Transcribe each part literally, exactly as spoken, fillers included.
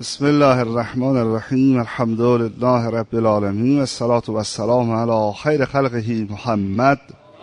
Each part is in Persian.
بسم الله الرحمن الرحیم. الحمد لله رب العالمین و الصلاة و السلام علی خیر خلقه محمد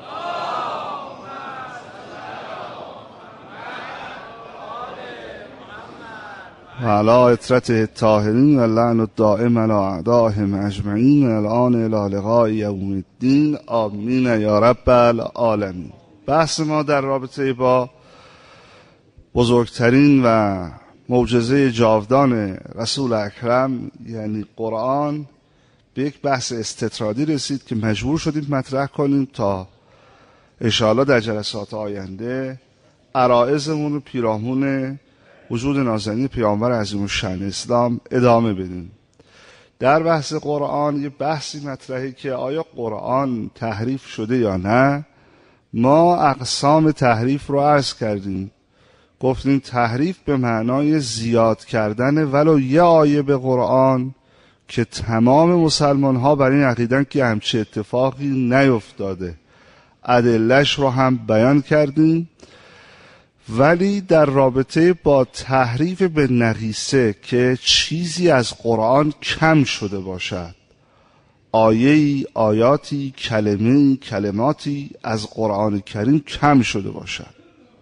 و علی اطرته الطاهرین و لعن الدائم علی اعدائهم اجمعین الان الی لقاء یوم الدین. آمین یا رب العالمین. بحث ما در رابطه با بزرگترین و معجزه جاودان رسول اکرم یعنی قرآن به یک بحث استطرادی رسید که مجبور شدیم مطرح کنیم تا انشاءالله در جلسات آینده عرائضمون رو پیرامون وجود نازنین پیامبر عظیم الشأن اسلام ادامه بدیم. در بحث قرآن یه بحثی مطرحه که آیا قرآن تحریف شده یا نه. ما اقسام تحریف رو عرض کردیم، گفتیم تحریف به معنای زیاد کردن ولو یه آیه به قرآن که تمام مسلمان ها بر این عقیدن که همچه اتفاقی نیفتاده. ادله‌اش رو هم بیان کردیم. ولی در رابطه با تحریف به نقیصه که چیزی از قرآن کم شده باشد، آیه‌ای، آیاتی، کلمه‌ای، کلماتی از قرآن کریم کم شده باشد،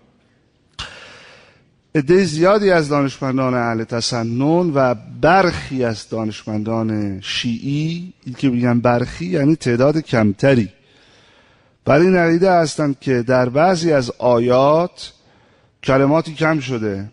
عده زیادی از دانشمندان اهل تسنن و برخی از دانشمندان شیعی، این که میگن برخی یعنی تعداد کمتری، بر این عقیده هستند که در بعضی از آیات کلماتی کم شده.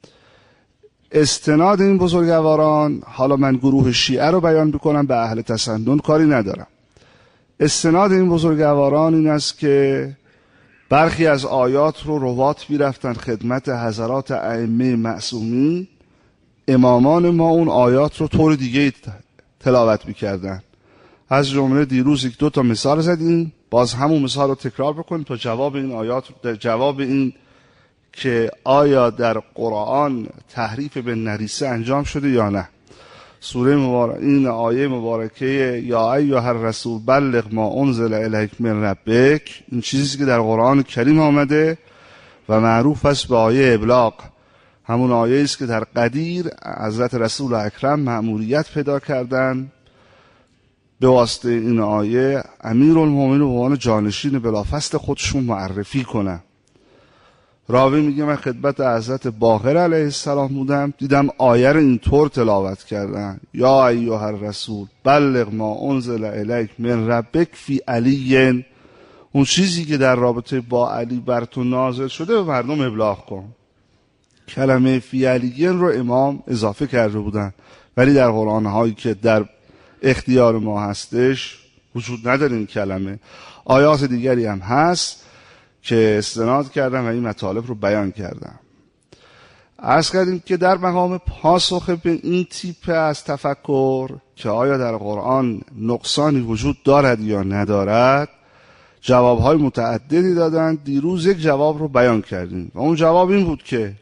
استناد این بزرگواران، حالا من گروه شیعه رو بیان بکنم، به اهل تسنن کاری ندارم، استناد این بزرگواران این است که برخی از آیات رو روات میرفتن خدمت حضرات ائمه معصومین، امامان ما اون آیات رو طور دیگه تلاوت میکردن. از جمله دیروز یک دو تا مثال زدیم، باز همون مثال رو تکرار بکنیم تا جواب این آیات، جواب این که آیا در قرآن تحریف به نقیصه انجام شده یا نه. سوره مبارک، این آیه مبارکه یا ایها الرسول بلغ ما انزل الیک من ربک، این چیزی که در قرآن کریم آمده و معروف است به آیه ابلاغ، همون آیه است که در قدیر حضرت رسول اکرم مأموریت پیدا کردن به واسطه این آیه امیرالمومنین به عنوان جانشین بلافاصله خودشون معرفی کنن. راوی میگه من خدمت حضرت باقر علیه السلام بودم، دیدم آیه رو اینطور تلاوت کردن یا ایها الرسول بلغ ما انزل الیک من ربک فی علی، اون چیزی که در رابطه با علی بر تو نازل شده به مردم ابلاغ کن. کلمه فی علی رو امام اضافه کرده بودن، ولی در قرآن هایی که در اختیار ما هستش وجود نداره این کلمه. آیات دیگری هم هست که استناد کردم و این مطالب رو بیان کردم. عرض کردیم که در مقام پاسخ به این تیپ از تفکر که آیا در قرآن نقصانی وجود دارد یا ندارد، جوابهای متعددی دادن. دیروز یک جواب رو بیان کردیم و اون جواب این بود که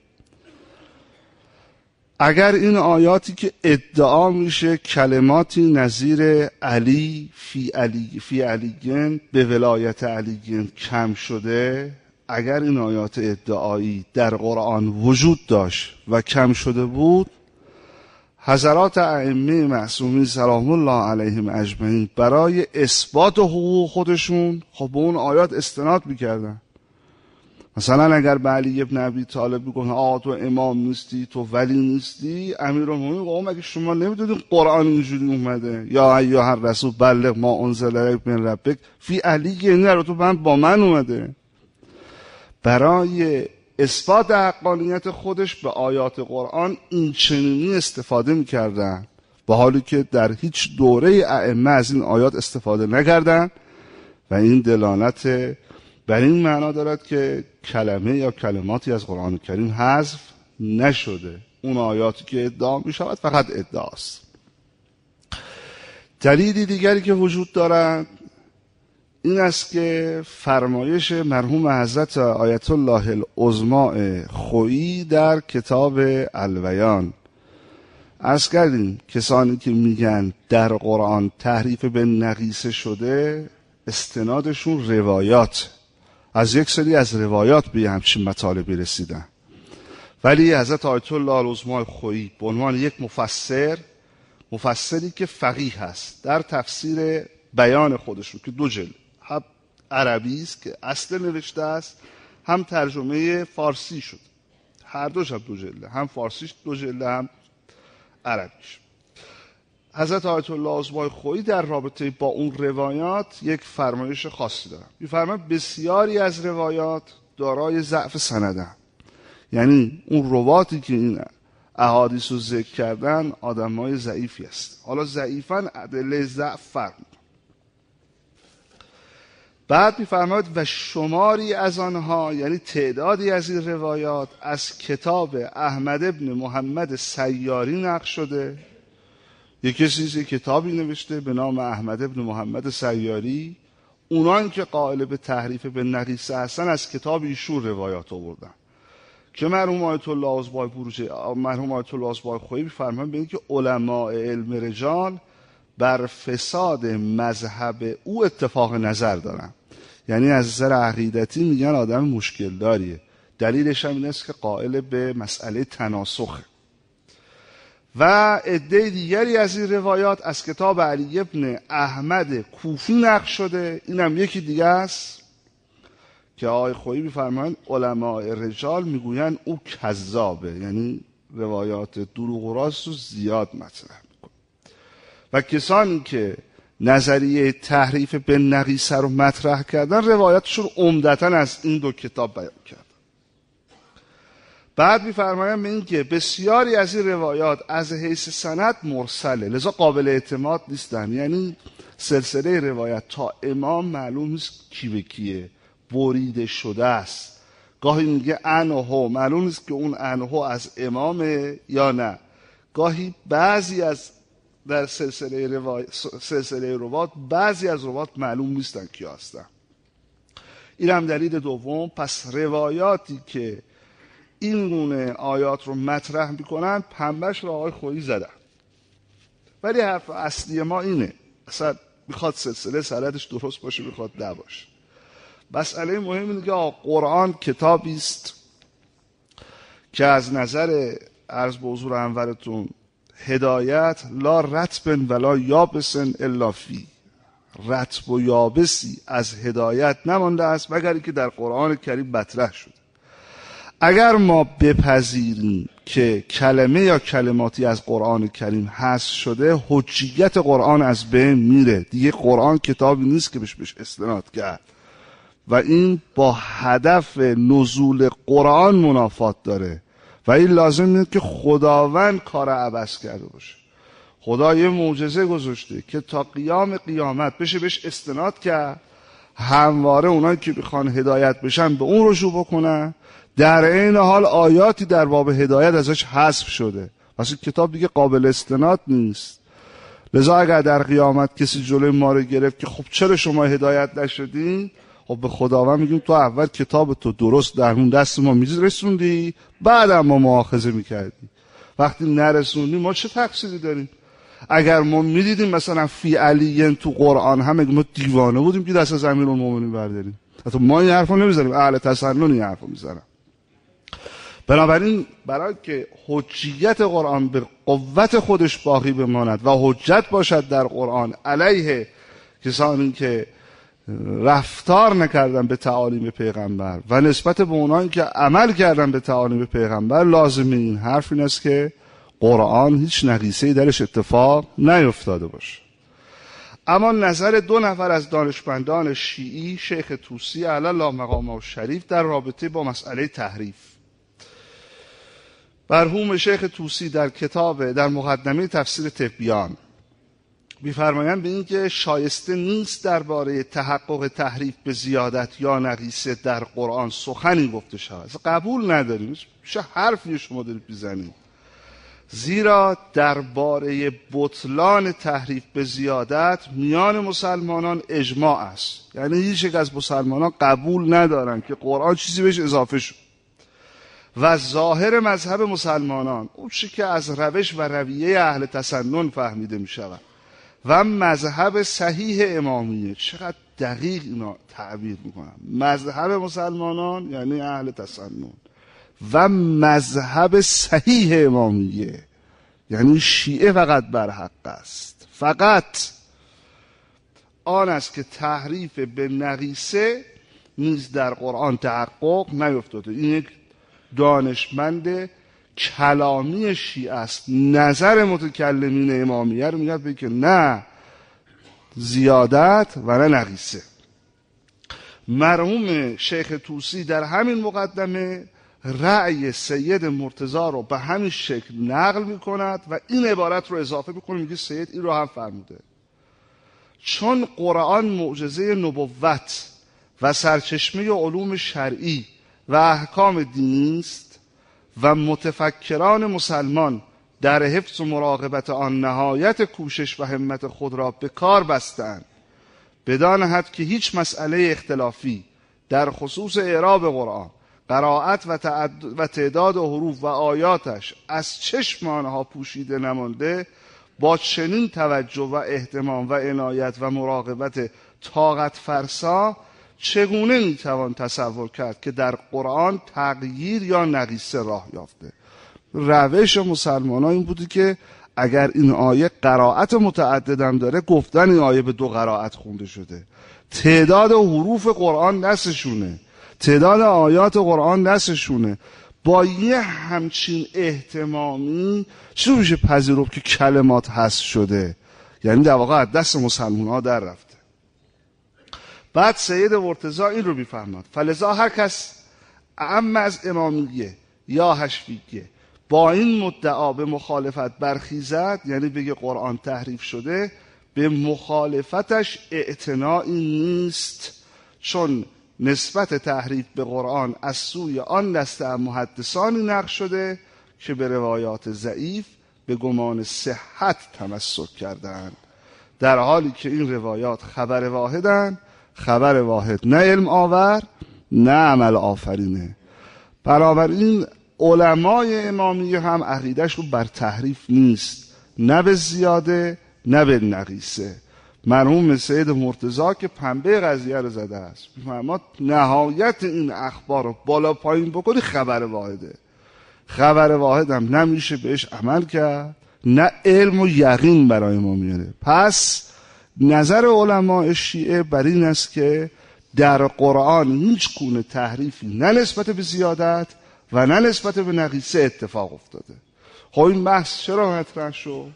اگر این آیاتی که ادعا میشه کلماتی نظیر علی فی علی فی علیین به ولایت علیین کم شده، اگر این آیات ادعایی در قرآن وجود داشت و کم شده بود، حضرات ائمه معصومین سلام الله علیهم اجمعین برای اثبات حقوق خودشون خب به اون آیات استناد میکردن. مثلا اگر به علی ابن ابی طالب بگه آقا تو امام نیستی، تو ولی نیستی، امیرالمومنین آقا مگه شما نمیدونید قرآن اینجوری اومده یا ایها الرسول بلغ ما انزل الیک من ربک فی علی، یعنی رو تو من با من اومده. برای اثبات حقانیت خودش به آیات قرآن این چنینی استفاده میکردن، با حالی که در هیچ دوره ائمه از این آیات استفاده نکردن و این دلالت بر این معنا دارد که کلمه یا کلماتی از قرآن کریم حذف نشده. اون آیاتی که ادعا می شود فقط ادعاست. دلیلی دیگری که وجود دارد این است که فرمایش مرحوم حضرت آیت الله العظمی خویی در کتاب البیان، عرض کردیم کسانی که میگن در قرآن تحریف به نقیصه شده استنادشون روایات، از یک سری از روایات به همچین مطالبی رسیدن. ولی حضرت آیت الله العظما خویی به عنوان یک مفسر، مفسری که فقیه هست در تفسیر بیان خودشون که دو جلد، هم عربی است که اصل نوشته است، هم ترجمه فارسی شد، هر دوش هم دو جلده، هم فارسیش دو جلده هم عربیش. حضرت آیت الله العظما خویی در رابطه با اون روایات یک فرمایش خاصی دارن. می‌فرمایند بسیاری از روایات دارای ضعف سندن، یعنی اون رواتی که این احادیث رو ذکر کردن آدمای ضعیفی است. حالا ضعیفن ادله ضعف فرق می‌کنه. بعد می‌فرماید و شماری از آنها، یعنی تعدادی از این روایات، از کتاب احمد ابن محمد سیاری نقل شده. یک کسی کتابی نوشته به نام احمد ابن محمد سیاری، اونان که قائل به تحریف به نقیصه هستن از کتاب ایشون روایات آوردن که مرحوم آیت الله العظما بروجی مرحوم آیت الله العظما خویی می‌فرمایند به اینکه علماء علم رجال بر فساد مذهب او اتفاق نظر دارن، یعنی از نظر عقیدتی میگن آدم مشکل داریه. دلیلش هم این است که قائل به مسئله تناسخه. و عده دیگری از این روایات از کتاب علی ابن احمد کوفی نقل شده. اینم یکی دیگه است که آقای خویی می‌فرمایند علماء رجال میگویند او کذابه، یعنی روایات دروغ و راست رو زیاد مطرح میکنه. و کسانی که نظریه تحریف به نقیصه رو مطرح کردن روایاتشون عمدتاً از این دو کتاب بیان کردن. بعد می‌فرمایند این که بسیاری از این روایات از حیث سند مرسله، لذا قابل اعتماد نیستن، یعنی سلسله روایت تا امام معلوم نیست کی به کیه، بریده شده است. گاهی میگه انهو، معلوم نیست که اون انهو از امامه یا نه. گاهی بعضی از در سلسله روایت سلسله روایات بعضی از روایات معلوم نیستن کی هستن. این هم دلیل دوم. پس روایاتی که این گونه آیات رو مطرح میکنن پنبهش رو آقای خویی زدن. ولی حرف اصلی ما اینه، اصلا میخواد سلسله سندش درست باشه، میخواد نباشه. مسئله مهم اینه که قرآن کتابی است که از نظر عرض به حضور انورتون هدایت لا رطب ولا یابس الا فی، رطب و یابسی از هدایت نمانده است مگر اینکه در قرآن کریم مطرح شده. اگر ما بپذیریم که کلمه یا کلماتی از قرآن کریم حذف شده، حجیت قرآن از بین میره. دیگه قرآن کتابی نیست که بهش بهش استناد کرد و این با هدف نزول قرآن منافات داره و این لازم نیست که خداوند کار عبث کرده باشه. خدا یه معجزه گذاشته که تا قیام قیامت بشه بهش استناد کرد، همواره اونایی که بخوان هدایت بشن به اون رجوع بکنن. در این حال آیاتی در باب هدایت ازش حذف شده، واسه کتاب دیگه قابل استناد نیست. لذا اگر در قیامت کسی جلوی ما رو گرفت که خب چرا شما هدایت نشدین، خب به خداوند میگیم تو اول کتاب تو درست در اون دست ما میرسوندی، بعد ما مؤاخذه میکردی. وقتی نرسوندی ما چه تقصیری داریم؟ اگر ما میدیدیم مثلا فی علیین تو قرآن هم ما دیوانه بودیم که دست از امیرالمومنین برداریم. حتی ما این حرفو نمیزنیم، اهل تسنن این حرفو میزنن. بنابراین برای که حجیت قرآن به قوت خودش باقی بماند و حجت باشد در قرآن علیه کسانی که رفتار نکردن به تعالیم پیغمبر و نسبت به اونایی که عمل کردن به تعالیم پیغمبر، لازم این حرف این است که قرآن هیچ نقیصه‌ای درش اتفاق نیفتاده باشه. اما نظر دو نفر از دانشمندان شیعی، شیخ طوسی علی الله مقامه شریف، در رابطه با مسئله تحریف. مرحوم شیخ طوسی در کتاب در مقدمه تفسیر تبیان می‌فرمایند به اینکه شایسته نیست درباره تحقق تحریف به زیادت یا نقیصه در قرآن سخنی گفته شود. قبول نداریم، چه حرفی شما دارید می‌زنید؟ زیرا درباره بطلان تحریف به زیادت میان مسلمانان اجماع است، یعنی هیچ یک از مسلمانان قبول ندارن که قرآن چیزی بهش اضافه شد و ظاهر مذهب مسلمانان اون چیزی که از روش و رویه اهل تسنن فهمیده می شود و مذهب صحیح امامیه. چقدر دقیق اینا تعبیر میکنن. مذهب مسلمانان یعنی اهل تسنن و مذهب صحیح امامیه، یعنی شیعه فقط بر حق است، فقط آن است که تحریف به نقیصه نیز در قرآن تحقق نیفتاده. این یک دانشمند کلامی شیعه است. نظر متکلمین امامیه رو میگه به که نه زیادت و نه نقیصه. مرحوم شیخ طوسی در همین مقدمه رأی سید مرتضی رو به همین شکل نقل میکند و این عبارت رو اضافه میکنه، میگه سید این رو هم فرموده: چون قرآن معجزه نبوت و سرچشمه علوم شرعی و احکام دینی است و متفکران مسلمان در حفظ و مراقبت آن نهایت کوشش و همت خود را به کار بستند، بدان حد که هیچ مسئله اختلافی در خصوص اعراب قرآن، قرائت و, و تعداد حروف و آیاتش از چشم آنها پوشیده نمانده، با چنین توجه و اهتمام و عنایت و مراقبت طاقت فرسا چگونه میتوان تصور کرد که در قرآن تغییر یا نقیصه راه یافته؟ روش مسلمان ها این بودی که اگر این آیه قرائت متعددم داره، گفتن این آیه به دو قرائت خونده شده. تعداد حروف قرآن دستشونه، تعداد آیات قرآن دستشونه. با یه همچین اهتمامی چطور میشه پذیرفت که کلمات حذف شده؟ یعنی در واقع از دست مسلمان ها در رفته. بعد سید مرتضی این رو میفهمد: فلذا هر کس اعم از امامیه یا حشویه با این مدعا به مخالفت برخیزد، یعنی بگه قرآن تحریف شده، به مخالفتش اعتنایی نیست، چون نسبت تحریف به قرآن از سوی آن دسته محدثانی نقل شده که به روایات ضعیف به گمان صحت تمسک کردند، در حالی که این روایات خبر واحدن. خبر واحد نه علم آور نه عمل آفرینه. بنابراین علمای امامیه هم عقیدهشون بر تحریف نیست، نه به زیاده نه به نقیصه. مرحوم سید مرتضی که پنبه قضیه رو زده است، میفهمد نهایت این اخبار رو بالا پایین بکنی خبر واحده. خبر واحد هم نمیشه بهش عمل کرد، نه علم و یقین برای ما میاره. پس نظر علماء شیعه بر این است که در قرآن هیچ گونه تحریفی نه نسبت به زیادت و نه نسبت به نقیصه اتفاق افتاده. خب این بحث چرا مطرح شد؟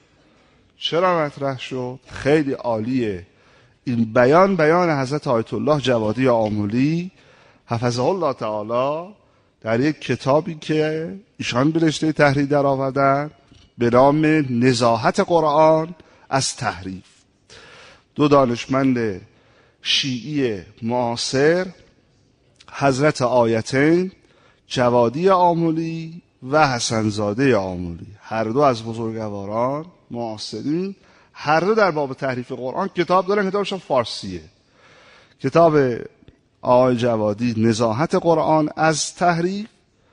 چرا مطرح شد؟ خیلی عالیه. این بیان بیان حضرت آیت الله جوادی آملی حفظه الله تعالی در یک کتابی که ایشان به رشته تحریر در آوردن به نام نزاهت قرآن از تحریف. دو دانشمند شیعی معاصر، حضرت آیتین جوادی آملی و حسن زاده آملی، هر دو از بزرگواران معاصرین، هر دو در باب تحریف قرآن کتاب دارن. کتابشون فارسیه. کتاب آقای جوادی نزاهت قرآن از تحریف،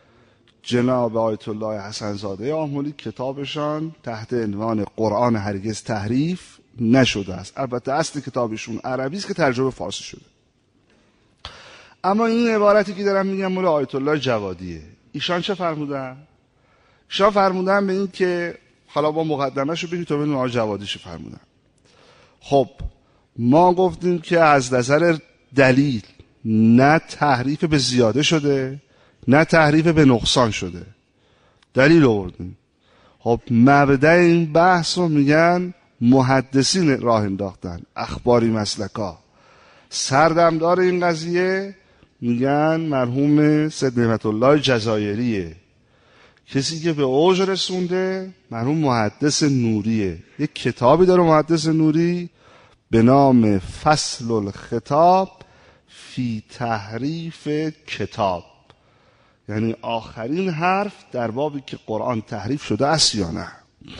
جناب آیت الله حسن زاده آملی کتابشان تحت عنوان قرآن هرگز تحریف نشده است. البته اصل کتابشون عربی است که ترجمه فارسی شده. اما این عبارتی که دارم میگم مال آیت الله جوادیه. ایشان چه فرمودن؟ ایشان فرمودن به این که حالا با مقدمه‌شو بگید تا ببینیم آقای جوادی چه فرمودن. خب ما گفتیم که از نظر دلیل نه تحریف به زیاده شده نه تحریف به نقصان شده. دلیل آوردیم. خب مبدأ این بحث رو میگن محدثین راه انداختن، اخباری مسلکا. سردمدار این قضیه میگن مرحوم سید نعمت الله جزایریه. کسی که به اوج رسونده مرحوم محدث نوریه. یک کتابی داره محدث نوری به نام فصل الخطاب فی تحریف کتاب، یعنی آخرین حرف در بابی که قرآن تحریف شده است یا نه.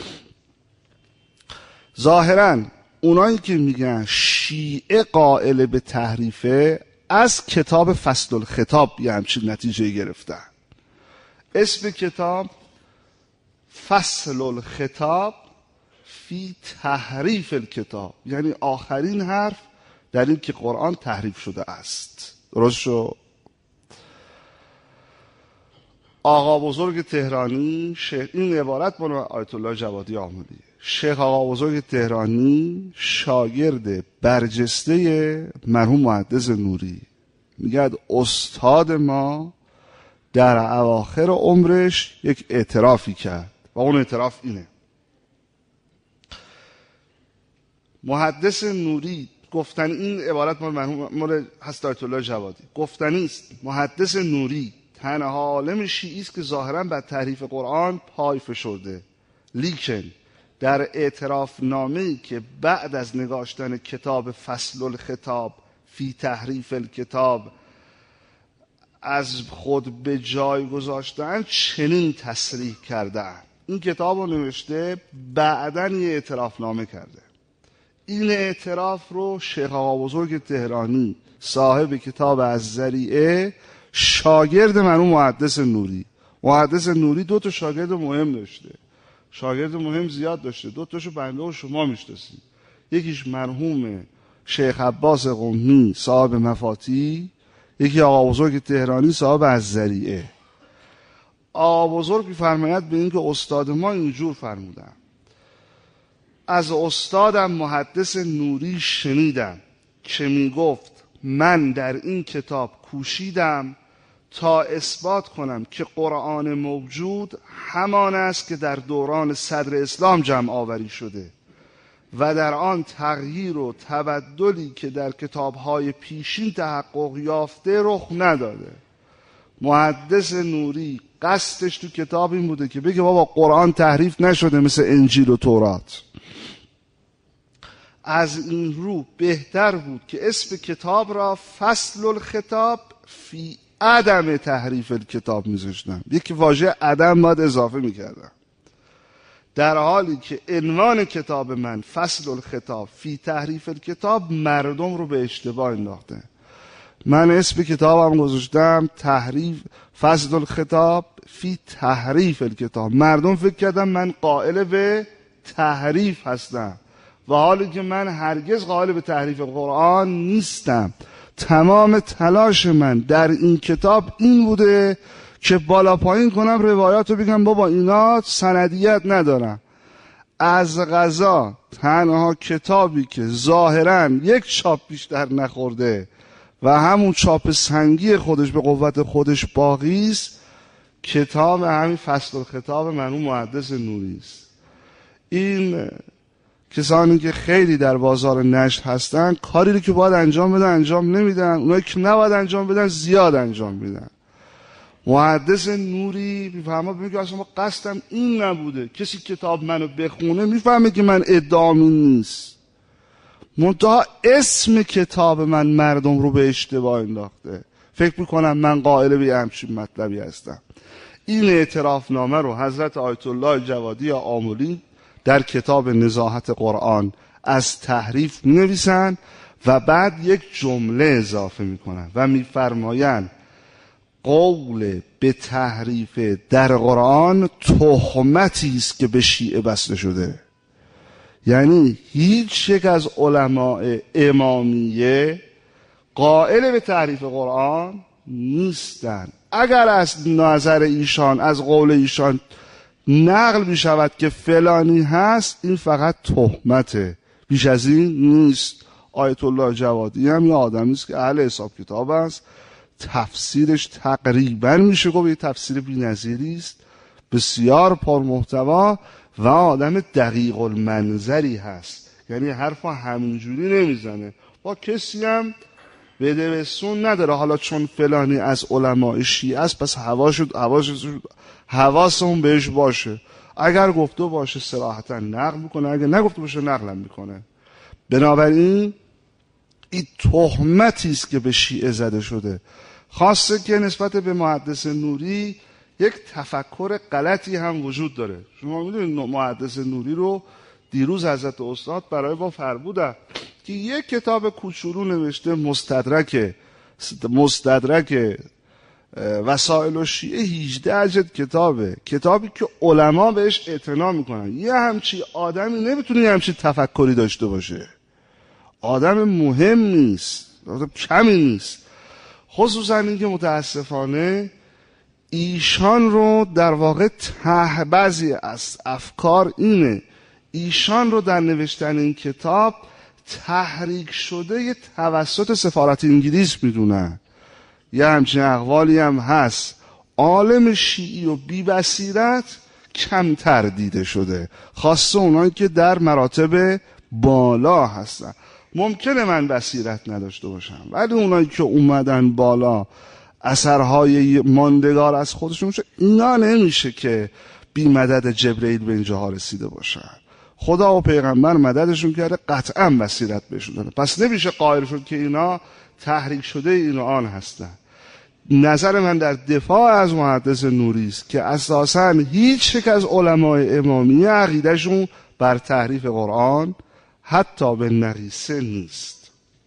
ظاهراً اونایی که میگن شیعه قائل به تحریفه از کتاب فصل الخطاب یه همچین نتیجه گرفتن. اسم کتاب فصل الخطاب فی تحریف الکتاب، یعنی آخرین حرف در این که قرآن تحریف شده است. درست شو؟ آقا بزرگ تهرانی، شیخ، این عبارت مال آیت الله جوادی آملی، شیخ آقا بزرگ تهرانی شاگرد برجسته مرحوم محدث نوری، میگه استاد ما در اواخر عمرش یک اعترافی کرد و اون اعتراف اینه: محدث نوری گفتن، این عبارت مال مرحوم مال حضرت آیت الله جوادی، گفتنی است محدث نوری تنها عالم شیعی است که ظاهرا بر تحریف قرآن پای فشرده، لیکن در اعتراف نامه‌ای که بعد از نگاشتن کتاب فصل الخطاب فی تحریف الکتاب از خود به جای گذاشتن چنین تصریح کردن. این کتاب رو نوشته، بعداً یه اعتراف نامه کرده. این اعتراف رو شیخ آقا بزرگ تهرانی صاحب کتاب الذریعه شاگرد مرحوم محدث نوری، محدث نوری دو تا شاگرد مهم داشته، شاگرد مهم زیاد داشته، دو تاشو بنده و شما میشناسید، یکیش مرحوم شیخ عباس قمی صاحب مفاتی، یکی آقا بزرگ تهرانی صاحب الذریعه. آقا بزرگ می‌فرماید به این که استاد ما اینجور فرمودن: از استادم محدث نوری شنیدم که میگفت من در این کتاب کوشیدم تا اثبات کنم که قرآن موجود همان است که در دوران صدر اسلام جمع آوری شده و در آن تغییر و تبدلی که در کتاب‌های پیشین تحقق یافته رخ نداده. محدث نوری قصدش تو کتاب این بوده که بگه بابا قرآن تحریف نشده مثل انجیل و تورات. از این رو بهتر بود که اسم کتاب را فصل الخطاب فی عدم تحریف الکتاب میذاشتن، یکی واژه عدم باید اضافه میکردن، در حالی که عنوان کتاب من فصل الخطاب فی تحریف الکتاب مردم رو به اشتباه انداخته. من اسم کتابم گذاشتم تحریف فصل الخطاب فی تحریف الکتاب، مردم فکر کردم من قائل به تحریف هستم و حالی که من هرگز قائل به تحریف قرآن نیستم. تمام تلاش من در این کتاب این بوده که بالا پایین کنم روایات رو، بگم بابا اینا سندیت ندارن. از قضا تنها کتابی که ظاهراً یک چاپ بیشتر نخورده و همون چاپ سنگی خودش به قوت خودش باقی است، کتاب همین فصل الخطاب مرحوم محدث نوری است. این کسانی که خیلی در بازار نشر هستن کاری رو که باید انجام بدن انجام نمیدن، اونایی که نباید انجام بدن زیاد انجام میدن. محدث نوری میفهمه، میگه اصلا ما قصدم این نبوده، کسی کتاب منو بخونه میفهمه که من ادعامی نیست، منتها اسم کتاب من مردم رو به اشتباه انداخته، فکر میکنم من قائل به همچین مطلبی هستم. این اعتراف نامه رو حضرت آیت الله جوادی آملی در کتاب نزاهت قرآن از تحریف می نویسن و بعد یک جمله اضافه می کنن و می فرماین قول به تحریف در قرآن تهمتی است که به شیعه بسته شده. یعنی هیچ یک از علماء امامیه قائل به تحریف قرآن نیستن. اگر از نظر ایشان، از قول ایشان نقل می شود که فلانی هست، این فقط تهمته، بیش از این نیست. آیت الله جوادی هم یه آدمی است که اهل حساب کتاب است، تفسیرش تقریبا میشه گفت یه تفسیر بی‌نظیری است، بسیار پرمحتوا و آدم دقیق المنظری هست، یعنی حرفا همینجوری نمیزنه، با کسی هم بده به سون نداره. حالا چون فلانی از علماء شیعه است پس هواشو هواشو حواسمون بهش باشه، اگر گفته باشه صراحتا نقل میکنه، اگر نگفته باشه نقلم میکنه. بنابراین این تهمتی است که به شیعه زده شده، خاصه که نسبت به محدث نوری یک تفکر غلطی هم وجود داره. شما میدونید محدث نوری رو دیروز حضرت استاد برای ما فرمودن که یک کتاب کوچولو نوشته، مستدرک مستدرک وسائل الشیعه، هجده جلد کتابه، کتابی که علما بهش اعتنا میکنن. یه همچی آدمی نمیتونه یه همچی تفکری داشته باشه، آدم مهم نیست، آدم کمی نیست. خصوصا این که متاسفانه ایشان رو در واقع ته بعضی از افکار اینه ایشان رو در نوشتن این کتاب تحریک شده توسط سفارت انگلیس میدونن. یه همچین اقوالی هم هست. عالم شیعی و بی بصیرت کمتر دیده شده، خاصه اونایی که در مراتب بالا هستن. ممکنه من بصیرت نداشته باشم، ولی اونایی که اومدن بالا اثرهای ماندگار از خودشون میشه، اینا نمیشه که بی مدد جبرئیل به اینجاها رسیده باشن. خدا و پیغمبر مددشون کرده، قطعا بصیرت بهشون داده. پس نمیشه قائل شد که اینا تحریک شده این و آن هستن. نظر من در دفاع از محدث نوری است که اساساً هیچ یک از علمای امامیه عقیدهشون بر تحریف قرآن حتی به نقیصه نیست.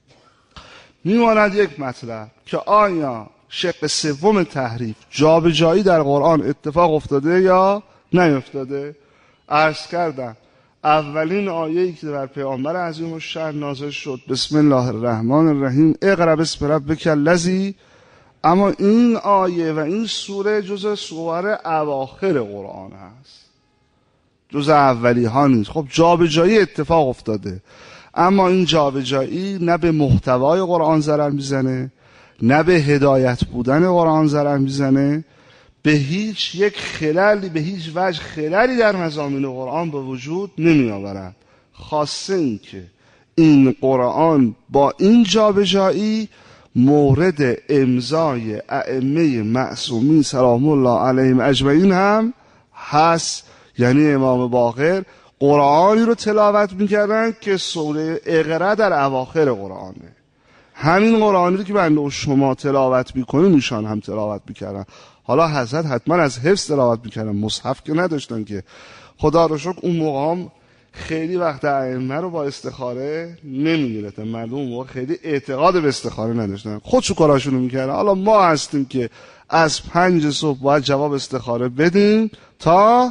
میماند یک مطلب که آیا شق سوم تحریف جابجایی در قرآن اتفاق افتاده یا نیفتاده؟ عرض کردم اولین آیه‌ای که بر پیامبر عظیم الشأن نازل شد بسم الله الرحمن الرحیم اقرأ باسم ربک الذی، اما این آیه و این سوره جز سور اواخر قرآن هست، جز اولی ها نیست. خب جابجایی اتفاق افتاده، اما این جابجایی نه به محتوای قرآن ضرر میزنه، نه به هدایت بودن قرآن ضرر میزنه، به هیچ یک خلالی، به هیچ وجه خلالی در مضامین قرآن به وجود نمی آورد. خاصه این که این قرآن با این جابجایی مورد امضای ائمه معصومین سلام الله علیهم اجمعین هم هست. یعنی امام باقر قرآنی رو تلاوت میکردن که سوره اقرأ در اواخر قرآنه. همین قرآنی رو که بنده و شما تلاوت میکنیم ایشان هم تلاوت میکردن. حالا حضرت حتما از حفظ تلاوت میکردن، مصحف که نداشتن که. خدا رو شکر اون موقع هم خیلی وقت ائمه رو با استخاره نمیگرفتن، مردم اون موقع خیلی اعتقاد به استخاره نداشتن، خودشو کاراشون رو میکردن. حالا ما هستیم که از پنج صبح باید جواب استخاره بدیم تا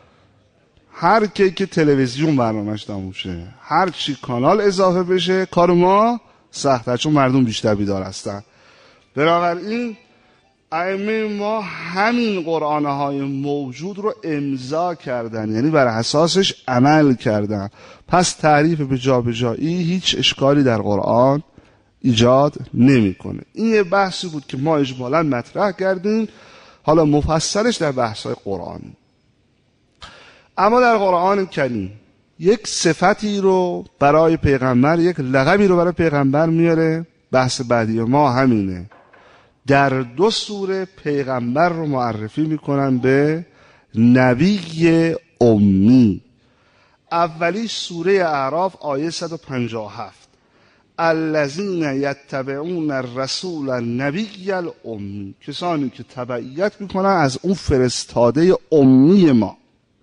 هر کی که تلویزیون برنامه‌اش تموم شه، هر چی کانال اضافه بشه کار ما سخته، چون مردم بیشتر بیدار هستن. بنابراین ائمه ما همین قرآنه های موجود رو امضا کردن، یعنی بر اساسش عمل کردن. پس تعریف به جا به جایی هیچ اشکالی در قرآن ایجاد نمیکنه. این یه بحثی بود که ما اجمالاً مطرح کردیم، حالا مفصلش در بحث های قرآنی. اما در قرآن کریم یک صفتی رو برای پیغمبر، یک لقبی رو برای پیغمبر میاره. بحث بعدی ما همینه. در دو سوره پیغمبر رو معرفی میکنن به نبی امی. اولی سوره اعراف آیه صد و پنجاه و هفت الذین یتبعون الرسول النبی الامی، کسانی که تبعیت میکنن از اون فرستاده امی ما.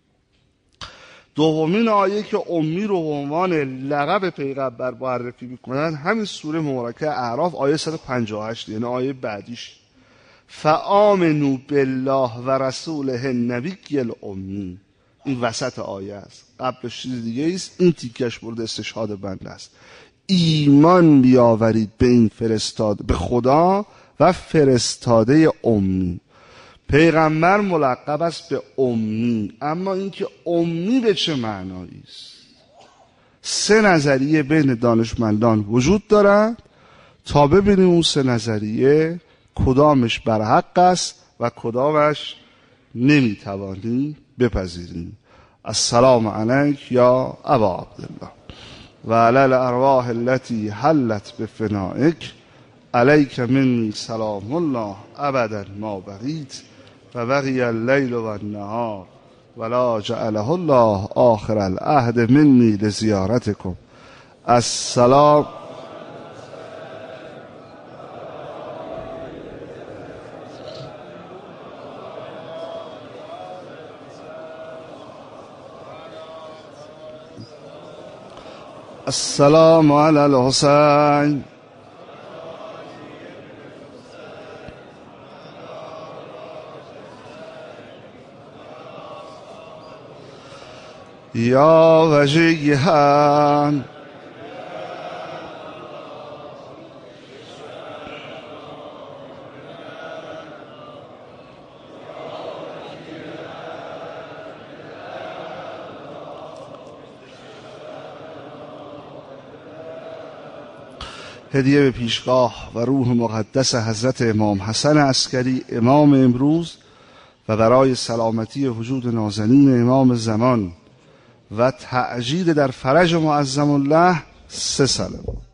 دومین آیه که امی رو به عنوان لقب پیغمبر معرفی میکنن همین سوره مبارکه اعراف آیه صد و پنجاه و هشت، یعنی آیه بعدیش فآمنوا بالله و رسوله النبی الامی. این وسط آیه است، قبلش چیز دیگه است، این تیکش مورد استشهاد بنده است. ایمان بیاورید به این فرستاده، به خدا و فرستاده امی. پیغمبر ملقب است به امی، اما اینکه امی به چه معنایی است؟ سه نظریه بین دانشمندان وجود دارد تا ببینیم اون سه نظریه کدامش برحق است و کدامش نمیتوانی بپذیریم. السلام علیک یا ابا عبدالله و علی الارواح التي حلت بفنائک علیک منی سلام الله ابدا ما بقیت و بقی اللیل و النهار ولا جعله الله آخر العهد منی لزیارتکم. السلام السلام علی الحسین یا وجیها هدیه به پیشگاه و روح مقدس حضرت امام حسن عسکری امام امروز و برای سلامتی وجود نازنین امام زمان و تعجیل در فرج معظم الله سه سلوات.